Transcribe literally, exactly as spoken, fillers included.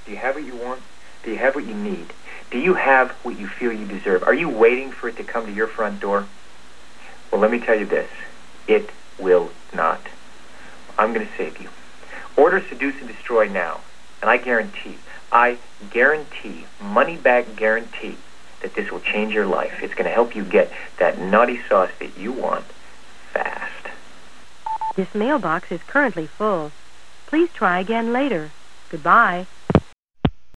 Do you have what you want? Do you have what you need? Do you have what you feel you deserve? Are you waiting for it to come to your front door? Well, let me tell you this. It will not. I'm going to save you. Order Seduce and Destroy now, and I guarantee, I guarantee, money-back guarantee, that this will change your life. It's going to help you get that naughty sauce that you want fast. This mailbox is currently full. Please try again later. Goodbye.